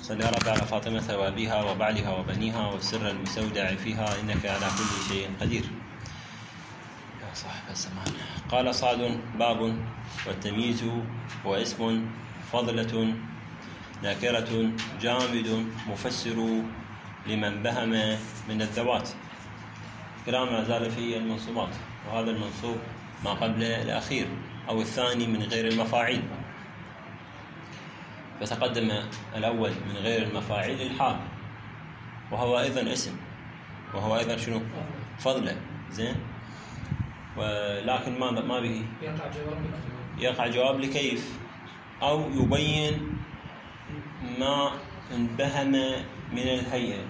صل يا رب على فاطمة وأبيها وبعلها وبنيها والسر المستودع فيها إنك على كل شيء قدير. يا صاحب الزمان. قال صاد: باب. والتمييز هو اسم فضلة ناكرة جامد مفسر لمن بهم من الذوات. كلام ما زال في المنصوبات، وهذا المنصوب ما قبل الأخير أو الثاني من غير المفاعيل. فتقدم الأول من غير المفاعيل الحال، وهو أيضا اسم، وهو أيضا شنو؟ فضلة. زين. ولكن ما به يقع جواب لكيف، أو يبين ما انبهم من الهيئة،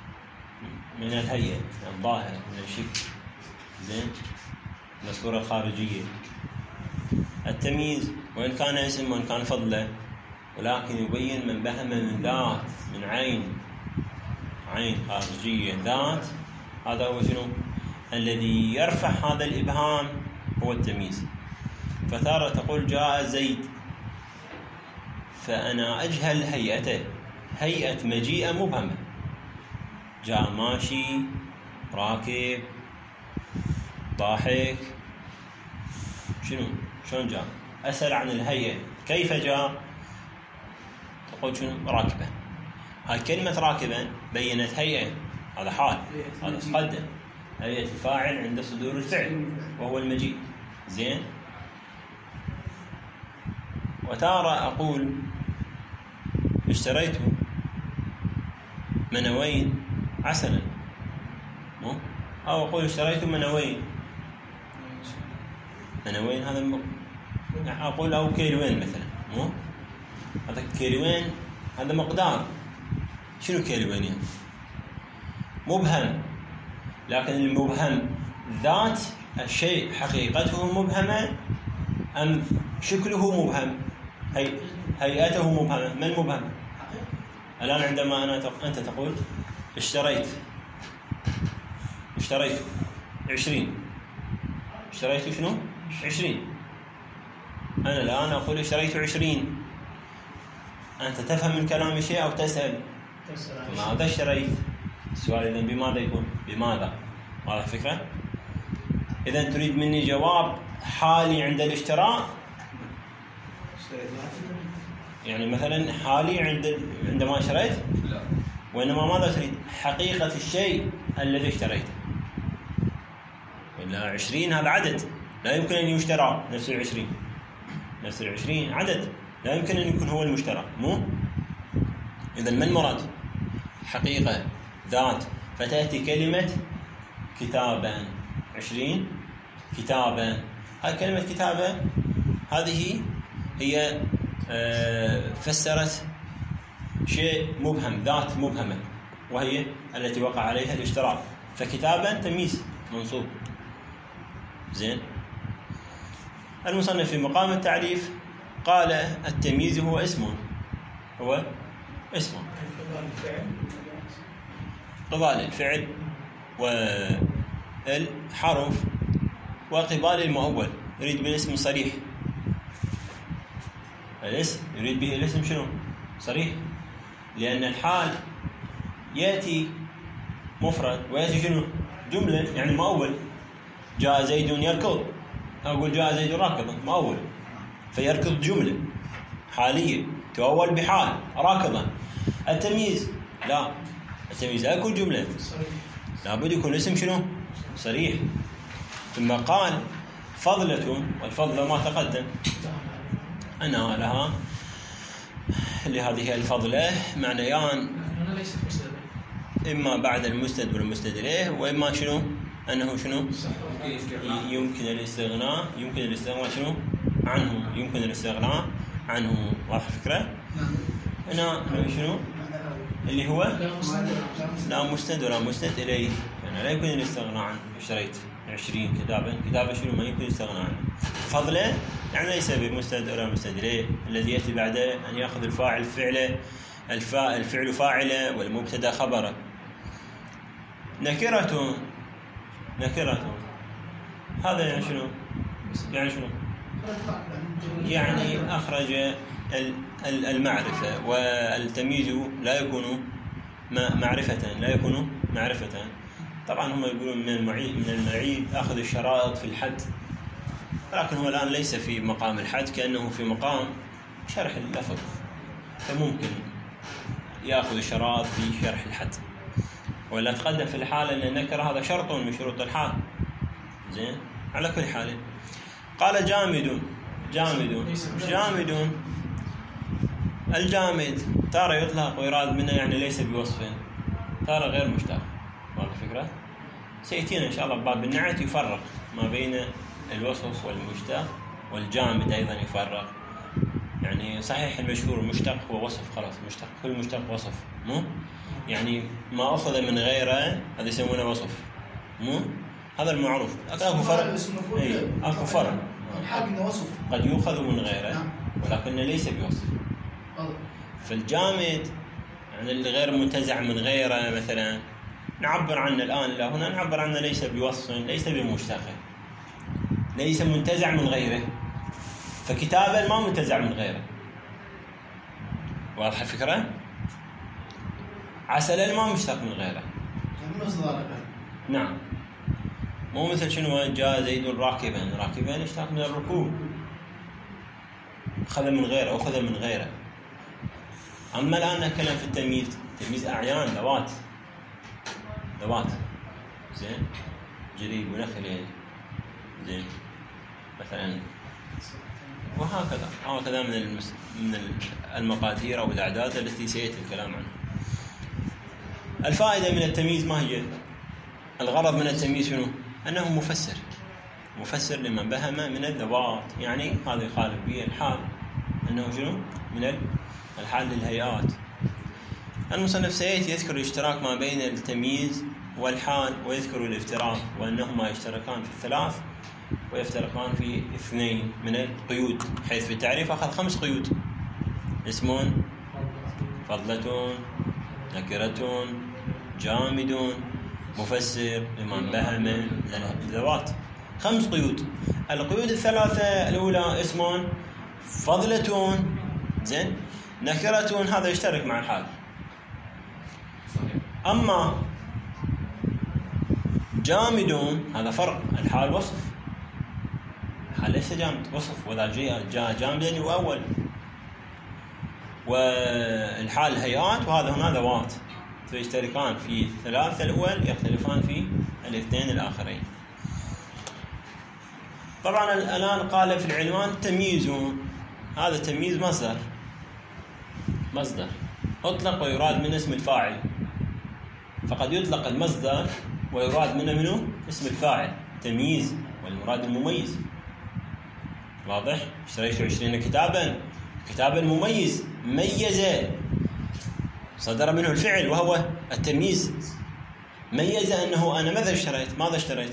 الظاهر من الشكل. زين. من الصورة الخارجية. التمييز وإن كان اسم وإن كان فضلة، ولكن يبين من بهم من ذات، من عين خارجية، ذات. هذا هو شنو؟ الذي يرفع هذا الإبهام هو التمييز. فتارة تقول جاء زيد، فأنا أجهل هيئته، هيئة مجيء مبهمة. جاء ماشي، راكب، ضاحك، شلون جاء؟ أسأل عن الهيئة، كيف جاء؟ تقول شنو؟ راكبا. هاي كلمة راكبا بينت هيئة، هذا حال، هذا تقدم هيئة الفاعل عند صدور الفعل وهو المجيء. زين. وتارة أقول اشتريت منوين عسلا، أو أقول اشتريت منوين هذا أقول أو كيلوين مثلا، هذا كيلوين هذا مقدار. شنو كيلوين يعني؟ مبهم. لكن المبهم ذات الشيء حقيقته مبهمة أم شكله مبهم؟ هيئته مبهمة. من مبهم؟ الآن عندما أنت تقول اشتريت 20. اشتريت شنو؟ 20. أنا الآن أقول اشتريت 20. أنت تفهم من كلامي شيء أو تسأل؟ ماذا اشتريت؟ السؤال إذن بماذا يكون؟ بماذا؟ هذا الفكرة؟ إذن تريد مني جواب حالي عند الاشتراء؟ يعني مثلا حالي عندما اشتريت؟ لا. وإنما ماذا تريد؟ حقيقة الشيء الذي اشتريته. ولا 20 هذا عدد لا يمكن أن يشترى. نفس 20 عدد لا يمكن أن يكون هو المشترى. إذن من مراد؟ حقيقة، ذات. فتأتي كلمة كتابا. 20 كتابا. هذه كلمة كتابا هذه هي فسرت شيء مبهم، ذات مبهمة، وهي التي وقع عليها الاشتراك. فكتابا تمييز منصوب. زين. المصنف في مقام التعريف قال التمييز هو اسم قبال الفعل والحرف وقبال المؤول. يريد بالاسم صريح. الاسم يريد به الاسم شنو؟ صريح. لأن الحال يأتي مفرد ويأتي شنو؟ جملة، يعني مؤول. جاء زيد يركض، أقول جاء زيد راكضا، مؤول. فيركض جملة حالية تؤول بحال راكضا. التمييز لا، التمييز لا يكون جملة، لابد يكون اسم شنو؟ صريح. ثم قال فضلة، والفضلة ما تقدم أنا لها لهذه الفضلة معنيان، إما بعد المسند والمسند إليه، وإما شنو؟ أنه شنو؟ يمكن الاستغناء شنو؟ عنه. يمكن الاستغناء عنه. واضح الفكرة؟ هنا شنو؟ اللي هو لا مسند ولا مسند إليه، يعني لا يمكن الاستغناء عنه. اشتريت 20 كتابا شنو؟ ما يمكن الاستغناء عنه. فضله يعني ليس بمسند ولا مسند إليه، الذي يأتي بعده أن يأخذ الفاعل فعله، الفعل فاعله، والمبتدا خبره. نكرة هذا يعني شنو؟ يعني أخرج المعرفة، والتمييز لا يكون معرفة. طبعا هم يقولون من المعيب أخذ الشرائط في الحد، لكن هو الآن ليس في مقام الحد، كأنه في مقام شرح اللفظ، فممكن يأخذ الشرائط في شرح الحد. ولا تقدم في الحال أن النكرة هذا شرط من شروط الحال. زين، على كل حال قال جامد. الجامد ترى يطلق ويراد منه يعني ليس بوصف، ترى غير مشتق. واضح الفكرة؟ سيأتينا إن شاء الله باب النعت يفرق ما بين الوصف والمشتق، والجامد أيضا يفرق. يعني صحيح المشهور المشتق هو وصف، خلاص مشتق، كل مشتق وصف، مو يعني ما أخذ من غيره هذا يسمونه وصف، مو هذا المعروف. أكو فرق قد يؤخذ من غيره ولكنه ليس بوصف. فالجامد يعني اللي غير منتزع من غيره، مثلا نعبر عنه الآن إلى هنا، نعبر عنه ليس بوصف، ليس بمشتق، ليس منتزع من غيره. فكتابا ما منتزع من غيره. واضح الفكرة؟ عسلا ما مشتق من غيره. نعم، مو مثل شنو جاء زيد راكبا يشتق من الركوب، أخذ من غيره. أما الآن نتكلم في التمييز أعيان، ذوات زين، جريب ونخل، زين مثلا، وهكذا من المقادير أو الأعداد التي سيأتي الكلام عنها. الفائدة من التمييز ما هي؟ الغرض من التمييز شنو؟ أنه مفسر لمن بهم من الذوات، يعني هذا يخالف به الحال، أنه شنو؟ من الحال للهيئات. المصنف سيأتي يذكر الاشتراك ما بين التمييز والحال، ويذكر الافتراق، وأنهما يشتركان في الثلاث ويفترقان في 2 من القيود، حيث في التعريف أخذ 5 قيود: اسم، فضلة، نكرة، جامد، مفسر لمن بهم من الذوات. 5 قيود. القيود الثلاثة الأولى اسم، فضلة، زين، نكرة، هذا يشترك مع الحال. أما جامد هذا فرق، الحال وصف، الحال ليس جامد، وصف، وإذا جاء جامدا يؤول، والحال هيئات، وهذا هنا ذوات، فيشتركان في 3 الأول، يختلفان في 2 الآخرين. طبعا الآن قال في العنوان تمييز، هذا التمييز مصدر أطلق ويراد من اسم الفاعل، فقد يطلق المصدر ويراد منه اسم الفاعل تمييز، والمراد المميز. واضح؟ اشتريت 20 كتابا مميز، ميز، صدر منه الفعل وهو التمييز، ميز أنه أنا ماذا اشتريت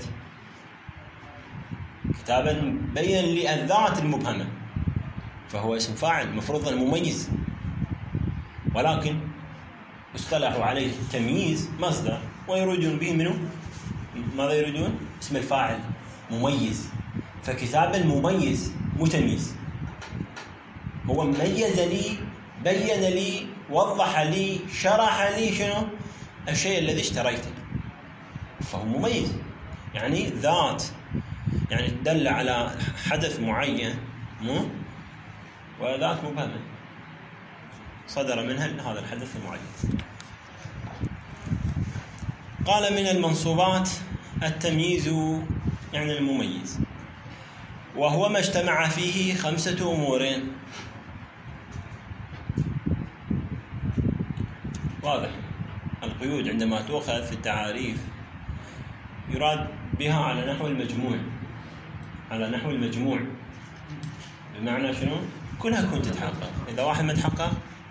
كتابا بين لي الذات المبهمة، فهو اسم فاعل مفروض المميز، ولكن اصطلحوا عليه تمييز مصدر، ويريدون به منه ماذا يريدون؟ اسم الفاعل مميز. فكتابا مميز متميز، هو ميز لي، بين لي، وضح لي، شرح لي شنو الشيء الذي اشتريته، فهو مميز، يعني ذات، يعني دل على حدث معين، وذات مبهمة صدر منها هذا الحدث المعين. قال من المنصوبات التمييز، يعني المميز، وهو ما اجتمع فيه 5 أمور. واضح؟ القيود عندما تؤخذ في التعاريف يراد بها على نحو المجموع، بمعنى شنو؟ كلها تكون تتحقق. إذا واحد ما تحقق،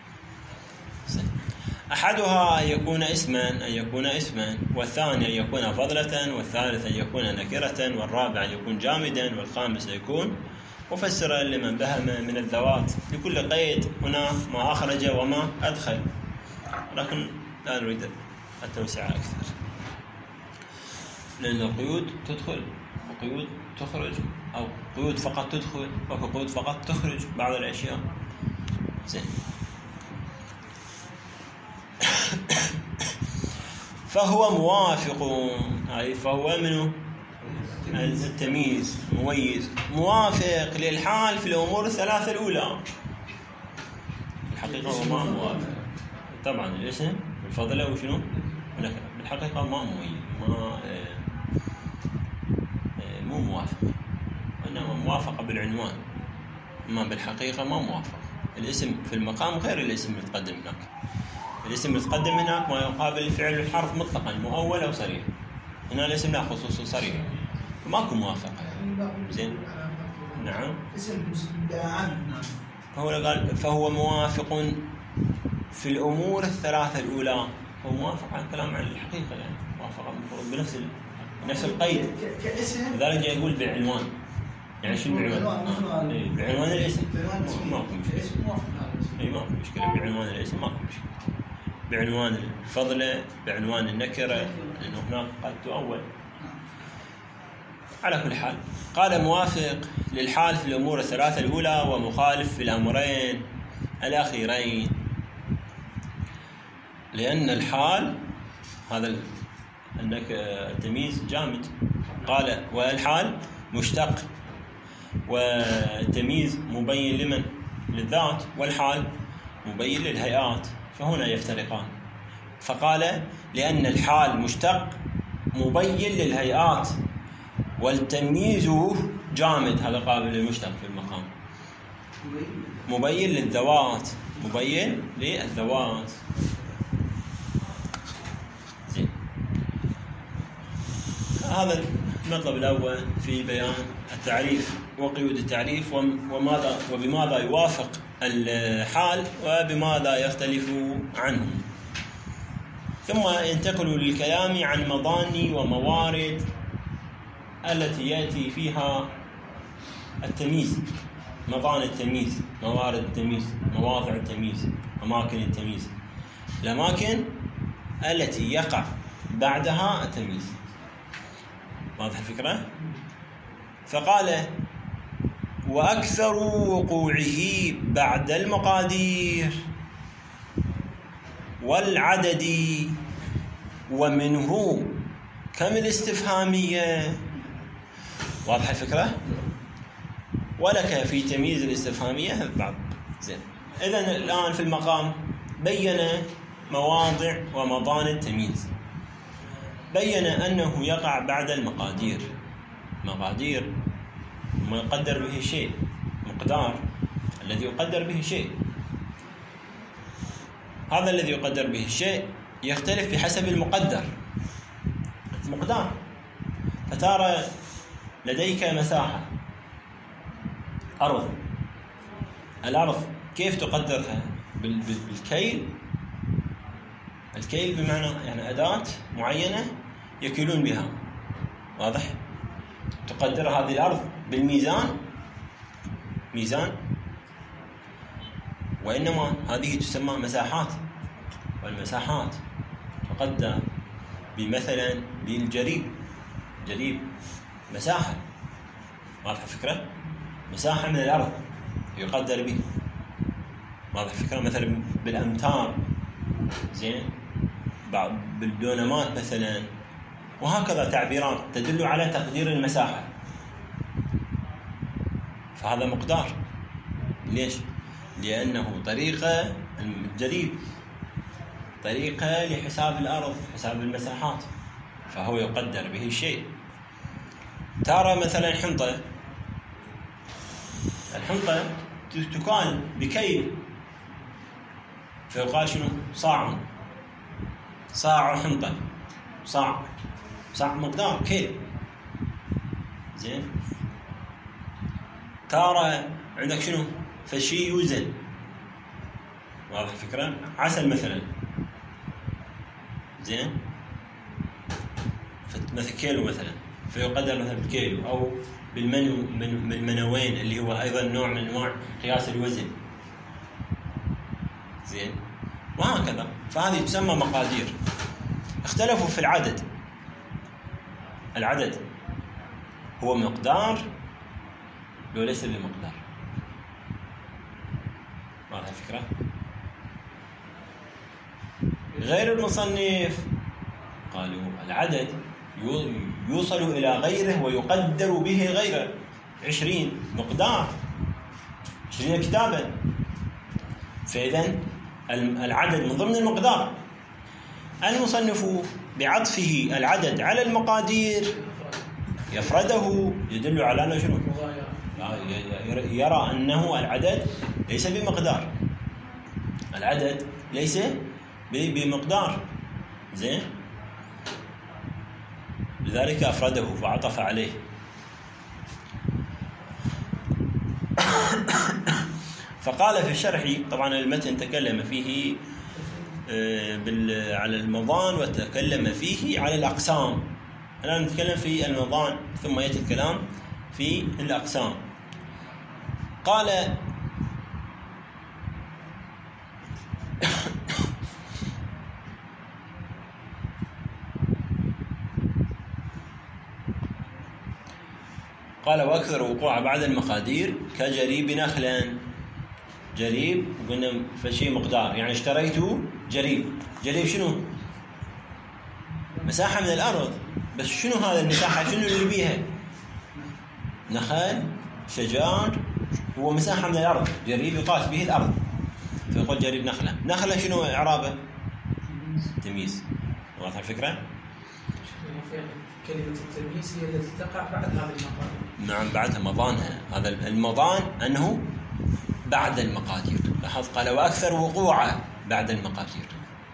أحدها أن يكون اسما، والثاني أن يكون فضلة، والثالث أن يكون نكرة، والرابع أن يكون جامدا، والخامس أن يكون مفسرا لمن بهم من الذوات. لكل قيد هنا ما أخرج وما أدخل، لكن لا نريد التوسعة أكثر، لأن القيود تدخل قيود تخرج، أو قيود فقط تدخل، أو قيود فقط تخرج بعض الأشياء. زين. فهو موافق، أي فهو منه التمييز مميز موافق للحال في الأمور الثلاثة الأولى. الحقيقة هو ما موافق. طبعا الاسم الفضلة وشنو؟ بالحقيقة ما مميز، مو موافق، إنما موافقة بالعنوان، أما بالحقيقة ما موافق. الاسم في المقام غير الاسم المتقدم هناك. الاسم المتقدم هناك ما يقابل الفعل الحرف مطلقا مؤول أو صريح، هنا الاسم لا خصوص صريح، فماكو موافقة. زين. نعم. فهو موافق في الأمور الثلاثة الأولى، هو موافق على الكلام عن الحقيقة، يعني موافقة بنفس نفس القيد. لذلك يقول بالعنوان، يعني شو بالعنوان؟ بعنوان الاسم ماكو مشكلة. ماكو مشكلة بعنوان الاسم، ماكو مشكلة. بعنوان الفضلة، بعنوان النكرة، لأنه هناك قد تؤول. على كل حال قال موافق للحال في الأمور الثلاثة الأولى ومخالف في الأمرين الأخيرين، لأن الحال هذا التمييز جامد. قال والحال مشتق، والتمييز مبين لمن؟ للذات، والحال مبين للهيئات، فهنا يفترقان. فقال لأن الحال مشتق مبين للهيئات، والتمييز جامد، هذا قابل للمشتق في المقام، مبين للذوات، مبين للذوات. زين. هذا المطلب الأول في بيان التعريف وقيود التعريف، وبماذا يوافق الحال وبماذا يختلف عنه. ثم ينتقل للكلام عن مضاني وموارد التي يأتي فيها التمييز، مضان التمييز، موارد التمييز، مواضع التمييز، أماكن التمييز، الأماكن التي يقع بعدها التمييز. واضح الفكرة؟ فقال وأكثر وقوعه بعد المقادير والعدد، ومنه كم الاستفهامية. واضح الفكرة؟ ولك في تمييز الاستفهامية بعض. زين. إذن الآن في المقام بين مواضع ومضان التمييز، بين أنه يقع بعد المقادير. مقادير ما يقدر به شيء، مقدار الذي يقدر به شيء. هذا الذي يقدر به الشيء يختلف بحسب المقدر، مقدار. فترى لديك مساحة أرض، الأرض كيف تقدرها؟ بالكيل. الكيل بمعنى يعني أداة معينة يكيلون بها. واضح؟ تقدر هذه الأرض بالميزان، ميزان، وإنما هذه تسمى مساحات، والمساحات تقدر بمثلا بالجريب. جريب مساحة. واضح الفكرة؟ مساحة من الأرض يقدر به. واضح الفكرة؟ مثلا بالأمتار، زين، بالدونمات مثلا، وهكذا تعبيرات تدل على تقدير المساحة. فهذا مقدار. ليش؟ لأنه طريقة الجريب، طريقة لحساب الأرض، حساب المساحات، فهو يقدر به الشيء. ترى مثلا حنطة، الحنطة تكال بكيل، فيقال شنو؟ صاع حنطة، صاع مقدار كيل. زين. ترى عندك شنو؟ فشي يوزن. واضح الفكرة؟ عسل مثلا، زين، مثل كيلو مثلا، فيقدر مثلا بالكيلو، أو بالمنوين اللي هو أيضا نوع من أنواع قياس الوزن. زين. وهكذا. فهذه تسمى مقادير. اختلفوا في العدد. هو مقدار لو ليس بمقدار. واضح الفكرة؟ غير المصنف قالوا العدد يوصل إلى غيره ويقدر به غيره. 20 مقدار، 20 كتابا، فإذا العدد من ضمن المقدار. المصنف بعطفه العدد على المقادير يفرده يدل على أنه شنو؟ يرى أنه العدد ليس بمقدار، العدد ليس بمقدار. زين، لذلك أفرده فعطف عليه. فقال في الشرح، طبعا المتن تكلم فيه على المضان وتكلم فيه على الأقسام. الآن نتكلم في المضان ثم يأتي الكلام في الأقسام. قال وأكثر وقوع بعد المقادير كجريب نخلا. جريب قلنا فشي مقدار، يعني اشتريت جريب. جريب شنو؟ مساحة من الأرض، بس شنو هذا المساحة؟ شنو اللي بيها؟ نخل، شجار، هو مساحة من الأرض. جريب يقاس به الأرض، فيقول جريب نخلة. نخلة شنو إعرابه؟ تمييز. واضح الفكرة؟ كلمة التمييز هي التي تقع بعد هذه المقادير. نعم، بعدها مضانها. هذا المضان أنه بعد المقادير. لاحظ قال وأكثر وقوعا بعد المقادير.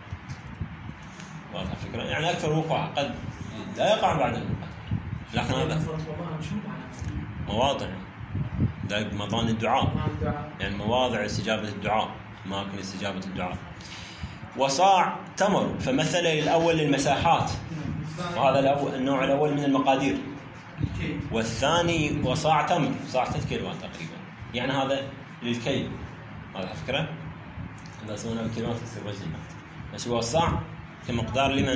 واضح الفكرة؟ يعني أكثر وقوع قد لا يقع بعد المقادير، لكن هذا مواضع مضان الدعاء، يعني مواضع استجابة الدعاء، أماكن استجابة الدعاء. وصاع تمر، فمثل الأول للمساحات، وهذا النوع الأول من المقادير. والثاني وصاع تمر، صاع 3 كيلوات تقريبا، يعني هذا للكيل. هذا فكرة؟ إذا سوينا بالكيلوات يصير وزن، بس هو الصاع كمقدار لمن؟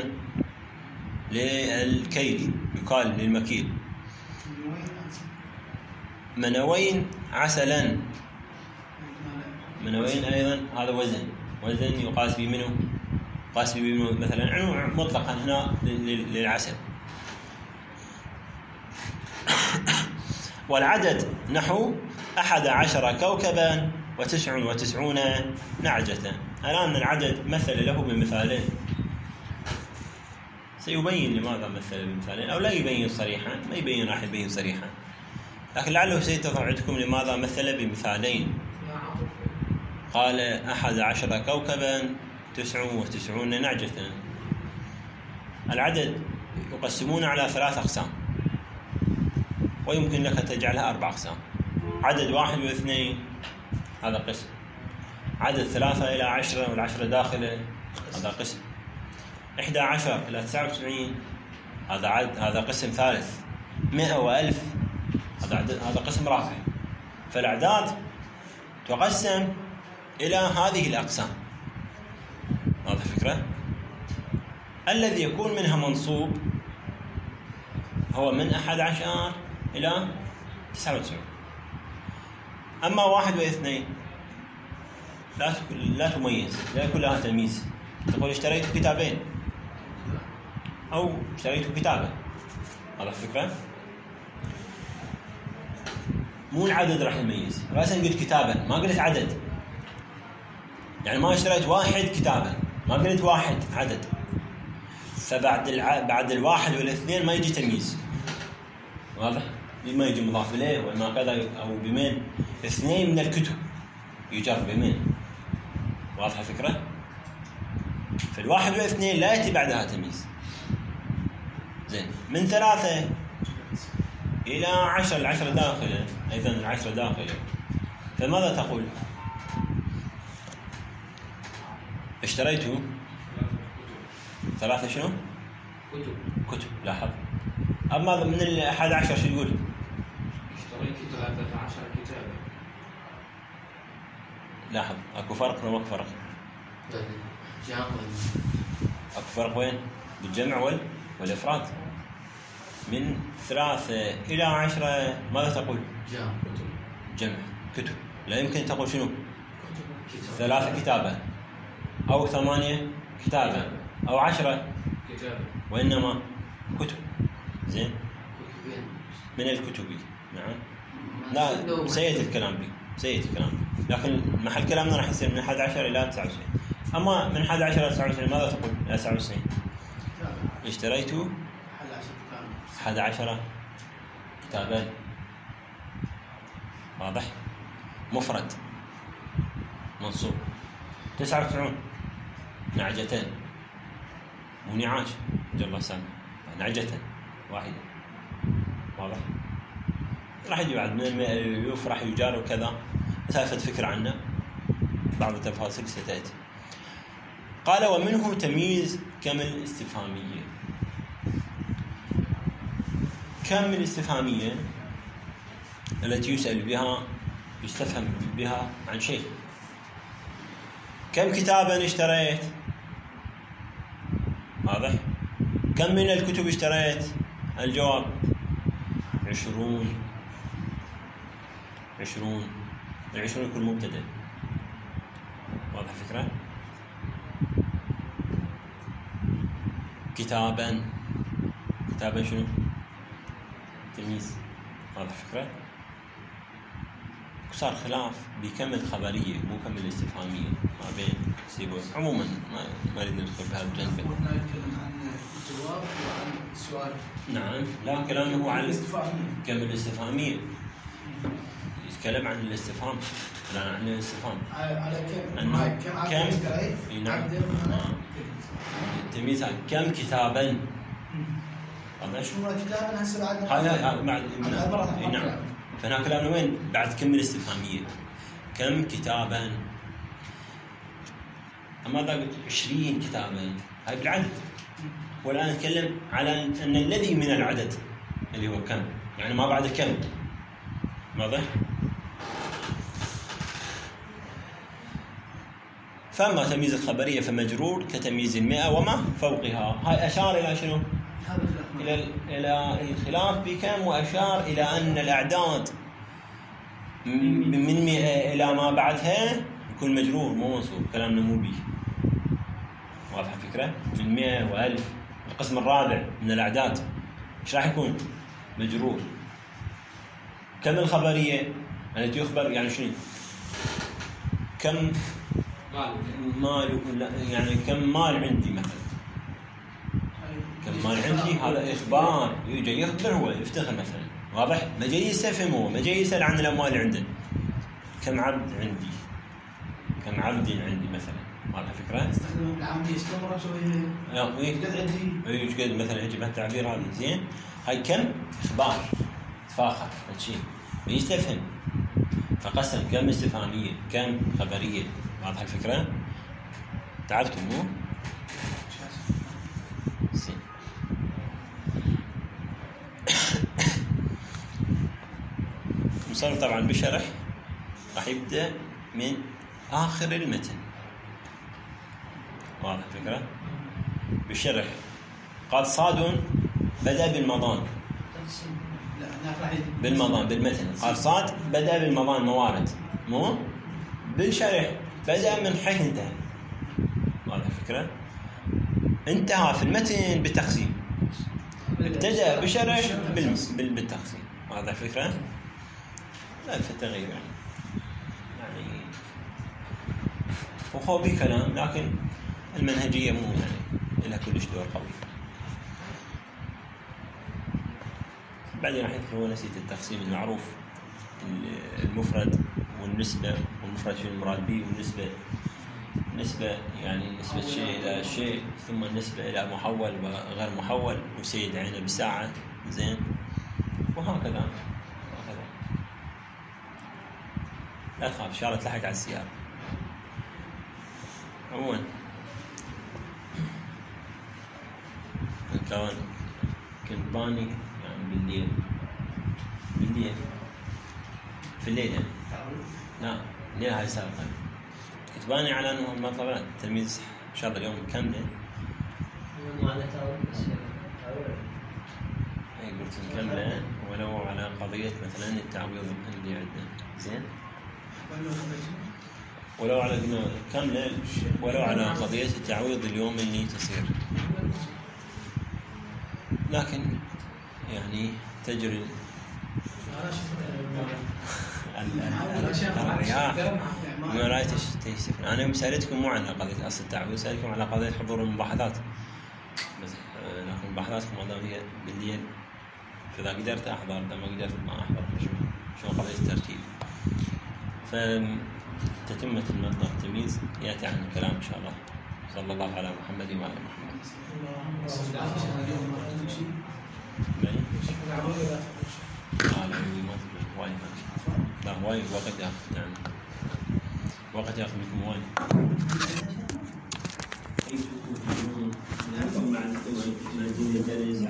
للكيل، يقال للمكيل. منوين عسلا، منوين أيضا هذا وزن يقاس به منه، يقاس به مثلا عنو مطلقا هنا للعسل. والعدد نحو 11 كوكبا و99 نعجة. الآن العدد مثل له بمثالين، سيبين لماذا مثل بمثالين، أو لا يبين صريحا، ما يبين، راح يبين صريحا، لكن لعله سيتضح عندكم لماذا مثل بمثالين. قال 11 كوكبا 99 نعجة. العدد يقسمون على 3 أقسام، ويمكن لك تجعلها 4 أقسام. عدد 1 و2 هذا قسم، عدد 3 إلى 10 والعشرة داخله هذا قسم، 11 إلى 99 هذا قسم ثالث، 100 و1000 هذا قسم رابع. فالأعداد تقسم إلى هذه الأقسام. هذا فكرة. الذي يكون منها منصوب هو من 11 إلى 99. أما 1 و2 لا تميز، لا يكون لها تمييز. تقول اشتريت كتابين أو اشتريت كتابا. هذا الفكرة. مو العدد راح يميز، رأسا قلت كتابا ما قلت عدد، يعني ما اشتريت 1 كتابا، ما قلت 1 عدد. فبعد بعد 1 وال2 ما يجي تمييز. واضح؟ ما يجي مضاف إليه وما كذا أو بمن. 2 من الكتب يجر بمن. واضح الفكرة؟ فالواحد و2 لا يأتي بعدها تمييز. زين، من 3 إلى 10، العشرة داخلة، أيضا العشرة داخلة. فماذا تقول؟ اشتريت 3 شنو؟ كتب. لاحظ. أما من 11 شو يقول؟ اشتريت 13 كتابا. لاحظ، أكو فرق ولا ماكو فرق؟ أكو فرق وين؟ بالجمع والإفراد. من 3 إلى 10 ماذا تقول؟ جمع كتب. لا يمكن تقول شنو؟ 3 كتابة أو 8 كتابة أو 10 كتابة، وإنما كتب. زين، من الكتب. نعم، لا سيد الكلام بي، سيد الكلام، لكن محل كلامنا راح يصير من 11 إلى 99. أما من 11 إلى 99 ماذا تقول؟ إلى 99 اشتريت 11 كتابا. واضح؟ مفرد منصوب. 99 نعجتين ونعاج جل الله سامع، نعجة واحدة. واضح؟ راح يجي بعد من الألوف راح يجار وكذا، مسافة فكرة عنه، بعض التفاصيل ستأتي. قال ومنه تمييز كم الاستفهامية. كم الاستفهامية التي يسأل بها، يستفهم بها عن شيء. كم كتابا اشتريت؟ واضح؟ كم من الكتب اشتريت؟ الجواب 20. 20 يكون مبتدأ. واضح الفكرة؟ كتابا شنو؟ تمييز. واضح الفكرة؟ صار خلاف بكم الخبرية مو كم الاستفهامية ما بين سيبوي. عموما ما نريد ندخل بهذا الجانب. نتكلم عن الجواب وعن السؤال. نعم، لا كلامه هو عن كم الاستفهامية. يتكلم عن الاستفهام، لا عن الاستفهام. على كم نعم التمييز كم كتابا. شو كتابا هسه بعد هذا نعم. فهنا كلامنا وين بعد كم الاستفهامية؟ كم كتابا. أما إذا قلت 20 كتابا هاي بالعدد، والآن نتكلم على أن الذي من العدد اللي هو كم، يعني ما بعد كم. واضح؟ فما تمييز الخبرية فمجرور كتمييز 100 وما فوقها. هاي أشار إلى شنو؟ إلى الخلاف بكم، وأشار إلى أن الأعداد من 100 إلى ما بعدها يكون مجرور مو منصوب. كلامنا مو بيه. واضح الفكرة؟ من 100 و1000 القسم الرابع من الأعداد إيش راح يكون؟ مجرور. كم الخبرية التي يخبر يعني شنو؟ كم مال، يعني كم مال عندي مثلا. كم مال عندي هذا إخبار، يجي يخبر هو يفتخر مثلا. واضح؟ ما جاي يستفهم هو، ما جاي يسأل عن الأموال اللي عنده. كم عبد عندي، كم عبد عندي مثلا. واضح الفكرة؟ استخدم العامية استمرت وهي قد عندي ايش قد مثلا يجي بهالتعبير هذا. زين، هاي كم إخبار تفاخر شيء يستفهم، فقسم كم استفهامية كم خبرية. واضح الفكرة؟ تعبتوا مو؟ زين. المصنف طبعا بالشرح راح يبدأ من آخر المتن. واضح الفكرة؟ بالشرح قال صاد بدأ بالمضان. بالمضان بالمتن قال صاد بدأ بالمضان موارد، مو بالشرح بدأ من حيث انتهى. واضح الفكرة؟ انتهى في المتن بالتقسيم، ابتدأ بشرح بالتقسيم. واضح الفكرة؟ لا في التغيير يعني وهو بكلام، لكن المنهجية مو يعني لها كلش دور قوي. بعدين راح يذكر هو نسيت التقسيم المعروف، المفرد والنسبة، والمفرد شنو المراد به، والنسبة نسبة يعني نسبة شيء إلى شيء، ثم النسبة إلى محول وغير محول، وسيد عينه بساعة. زين، وهكذا. لا تخاف إن شاء الله تلحق على السيارة. عموما كنت باني يعني بالليل في الليل يعني. لا الليل هاي سابقا كنت باني على أنه ما طلعت تلميذ إن شاء الله اليوم كاملة. قلت نكمله ولو على قضية مثلا التعويض اللي عندنا. زين. ولو على كمله ولو على قضية التعويض اليوم اللي تصير، لكن يعني تجري الرياح ما رايت تستفيد. أنا سألتكم مو عن قضية أصل التعويض، سألتكم على قضية حضور المباحثات بس، لكن مباحثاتكم ما دام هي بالليل فإذا قدرت أحضر، إذا ما قدرت ما أحضر. شو قضية الترتيب. فتتمة المصدر التمييز يأتي عن الكلام إن شاء الله. صلى الله على محمد وعلى محمد. لا وايد وقت ياخذ، يعني وقت ياخذ منكم وايد.